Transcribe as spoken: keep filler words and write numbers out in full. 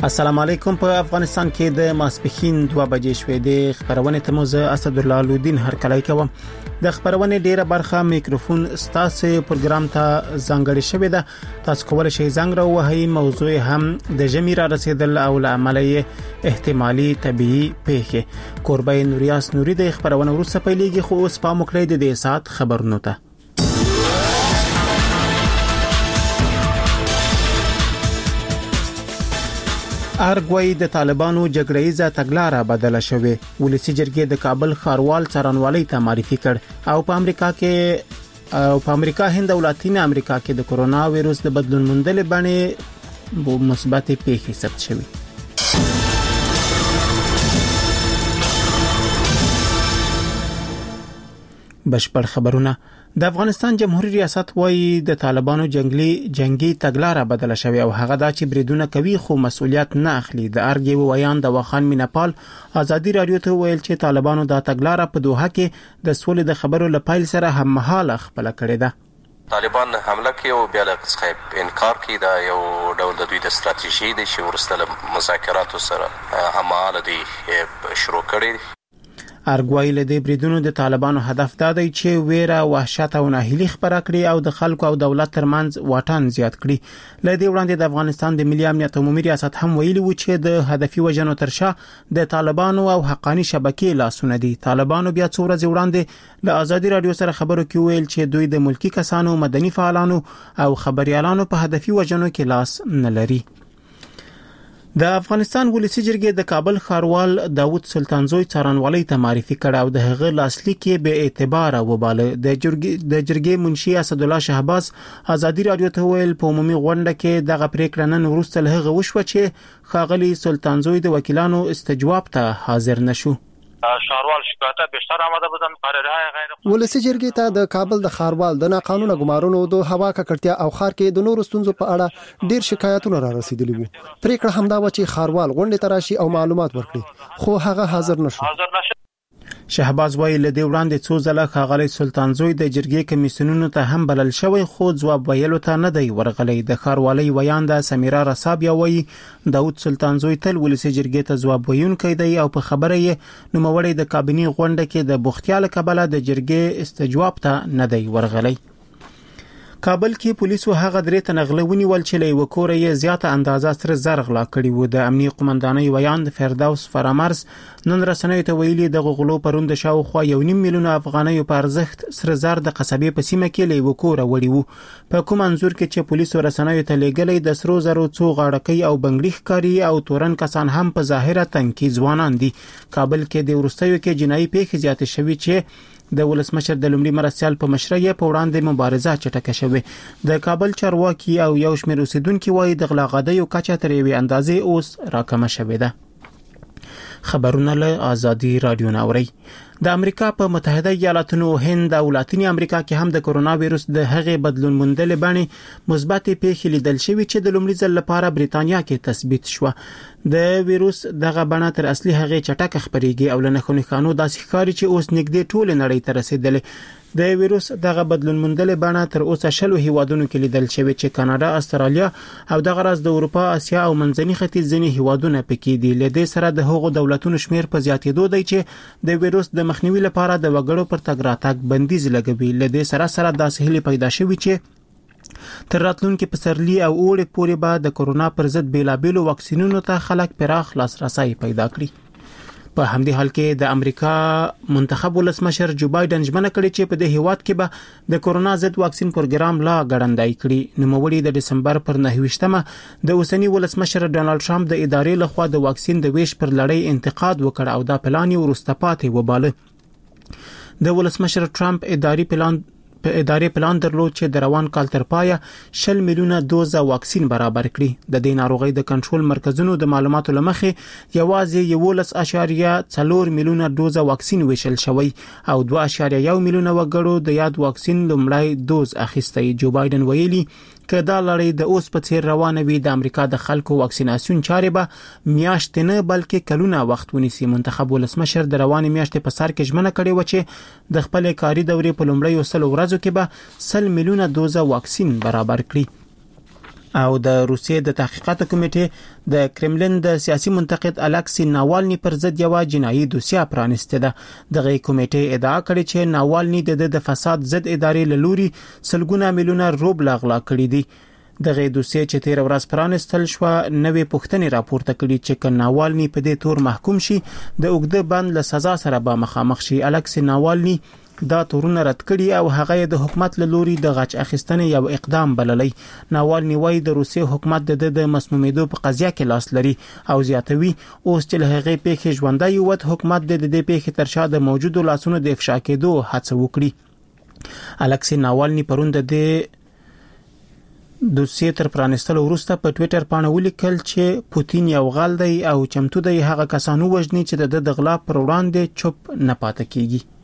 السلام علیکم. په افغانستان کې د ماسپښین دوه بجې شوې د خبرونه ته موزه اسد الله لودین هر کله کوم. د خبرونه ډیره برخه میکروفون ستاسو پروګرام ته ځانګړی شوې ده. تاسو کولای شئ زنګ راوهئ. موضوع هم د جمی را رسیدل او عملیه احتمالي طبيعي پیښه. قربای نوریاس نوري د خبرونه ورسره پیلېږي خو اوس په مکلې د دې سات خبرونه ته ارګوي د طالبانو جګړه‌یزه تګلاره بدله شوې. ولسی جرګې د کابل ښاروال څارنوالۍ ته معرفي کړ او په امریکا کې او په امریکا هند او لاتین امریکا کې د کورونا وایروس د بدلون موندلې باندې مثبت پیښې ثبت شوې. بشپړ خبرونه. د افغانستان جمهوریت ریاست وايي د طالبانو جنگلي جنگي تګلاره بدله شوې او هغه دا چې بریدونه کوي خو مسؤلیت نه اخلي. د ارګي ویان د وخان مینپال ازادي رادیو ته ویل چې طالبانو دا تګلاره په دوحه کې د سولې د خبرو لپاره سره هم مهاله خپل کړې ده. طالبان حمله کوي او بیا له څخه انکار کوي. دا یو ډول د دوی د ستراتیژي د چې ورسته مذاکرات سره هماله دي شروع کړي. ارګوای له دې بریدونو د طالبانو هدف دا دی چې ویره وحشت او ناهیلي خبره کړي او د خلکو او دولت ترمنځ واټن زیات کړي. له دې وړاندې د افغانستان د ملي امنیت عمومي ریاست هم ویلي و چې د هدفي وژنو ترشا د طالبانو او حقاني شبکې لاسونه دي. طالبانو بیا څو ورځې وړاندې له ازادي رادیو سره خبرو کې ویل چې دوی د ملکی کسانو، مدني فعالانو او خبريالانو په هدفي وژنو کې لاس نه لري. د افغانستان ولسی جرګې د کابل ښاروال داوود سلطانزوی څارنوالۍ ته معرفي کړ او د هغه لاسلیک به اعتبار وباله. د جرګې د جرګې منشي اسد الله شهباز ازادي رادیو ته ویل په عمومي غونډه کې دغه پریکړه نن وروسته له هغه وشو چې خاغلی سلطانزوی د وکیلانو استجواب ته حاضر نشو. ښاروال شکایت بیشتر آمده بودن قراره غیر ولسی جرګې ته د کابل د ښاروال د ناقانونه ګمارونو د هوا ککړتیا او خار کې د نورو ستونزو په اړه ډیر شکایتونه را رسیدلي وو. پریکړه همدا و چې ښاروال غونډه تراشي او معلومات ورکړي خو هغه حاضر نشو. حاضر نشو. شهباز وایي له دې وړاندې څو ځله خاغلی سلطانزوی د جرګې کمیسیونونو ته هم بلل شوی خو ځواب ویلو ته نه دی ورغلی. د ښاروالۍ ویان د سمیرا رسابیا وایي داوود سلطانزوی تل ولسی جرګې ته ځواب ویونکی دی او په خبره یې نوموړی د کابینې غونډه کې د بوختیال کبله د جرګې استجواب ته نه دی ورغلی. کابل کې پولیسو هغه درې تنغله ونیول چې له وکورې یې زیاته اندازه سره زرغ لا کړی و. د امنیه قومندانۍ ویان فردوس فرامرز نن رسنیو ته ویلي د غغلو پروند شاوخوا یو نیم میلیون افغانۍ په ارزښت سره زر د قصبې په سیمه کې له وکوره وړي وو. په کوم انزور کې چې پولیسو رسنیو ته لګلې د سرو زرو څو غاړکۍ او بنگړي ښکاری او تورن کسان هم په ظاهره تنکي ځوانان دي. کابل کې د ورستیو کې جنایي پیښې زیاتې شوې چې د ولسمشر د لومړي مرستيال په مشرۍ په وړاندې مبارزه چټکه شوه. د کابل چارواکي او یو شمېر اوسیدونکو وایي د غلاغدیو کچه تر یوې اندازې اوس راکمه شوې ده. خبرونه له ازادي رادیو ناوري. د امریکا په متحده ایالاتونو، هند او لاتین امریکا کې هم د کورونا وایروس د هغې بدلون موندلې باندې مثبت پیښې لیدل شوې چې د لومړي ځل لپاره بریتانیا کې تثبیت شو. د وایروس دغه بڼه تر اصلي هغې چټک خبريږي او له نښو نښانو داسې ښکاري چې اوس نږدې ټول نړۍ ته رسیدلې. د وایروس دغه بدلون موندلې بڼه تر اوسه شلو هیوادونو کې لیدل شوې چې کاناډا، استرالیا او دغه راز د اروپا، اسیا او منځني ختیځ ځینې هیوادونه پکې دي. له دې سره د هغو دولتونو شمیر په زیاتېدو دی چې د وایروس د مخنیوي لپاره د وګړو پر تګ راتګ بندیز لګوي. له دې سره سره داسې هلې پیدا شوې چې تر راتلونکي پسرلي او اوړي پورې به د کورونا پر ضد بیلابېلو واکسینونو ته خلک پراخ لاسرسي پیدا کړي. په همدې حال کې د امریکا منتخب ولسمشر جو بایدن ژمنه کړې چې په دې هیواد کې به د کورونا ضد واکسین پروګرام لا غړندای کړي. نوموړي د دسمبر پر نهه ویشتمه د اوسنی ولسمشر ډونالد ټرمپ د ادارې لخوا د واکسین د ویش پر لړۍ انتقاد وکړ او دا پلان یې ورسته پاتې وباله. د ولسمشر ټرمپ اداري پلان په ادارې پلان درلود چې د روان کال تر پایه شل میلیونه دوزه واکسین برابر کړي. د دې ناروغۍ د کنټرول مرکزونو د معلوماتو لمخې یوازې یولس اعشاریه څلور میلیونه دوزه واکسین ویشل شوی او دوه اعشاریه یو میلیونه وګړو د یاد واکسین لومړی دوز اخیستی. جو بایدن ویلي که دا لړۍ د اوس په څیر روانه وي د امریکا د خلکو واکسیناسیون چارې به میاشتې نه بلکې کلونه وخت ونیسي. منتخب ولسمشر د روانې میاشتې په سر کې ژمنه کړې و چې د خپل کاري دورې په لومړیو سلو ورځو کې به سل میلیونه دوزه واکسین برابر کړي. او د روسیې د تحقیقاتو کمیټې د کرملین د سیاسي منتقد الکسی ناوالني پر ضد یو جنایي دوسیه پرانسته ده. دغه کمیټې ادعا کړې چې ناوالني د فساد ضد ادارې له لوري سلګونه میلیونه روبل اغلا کړي دي. دغه دوسیه چې تیر ورځ پرانستل شو نوې پوښتنې راپورته کړي چې ک ناوالني په دې تور محکوم شي د اوږده بند له سزا سره به مخامخ شي. الکسی ناوالني دا تورونه رد کړي او هغه د حکومت له لوري د غچ اخیستنې یو اقدام بللی. ناوالني وايي د روسي حکومت د د مسمومیدو په قضیه کې لاس لري او زیاتوي اوس چې له هغې پیښې ژوندۍ ووت حکومت د دې پیښې تر شا د موجودو لاسونو د افشا کېدو هڅه وکړي. الکسی ناوالني پرون د دې دوسیه تر پرانستلو وروسته په ټوئیټر باندې ولیکل چې پوتین یو غل دی او چمتو دی هغه کسانو وژني چې د غلا پر وړاندې چوپ نه پاتې کیږي.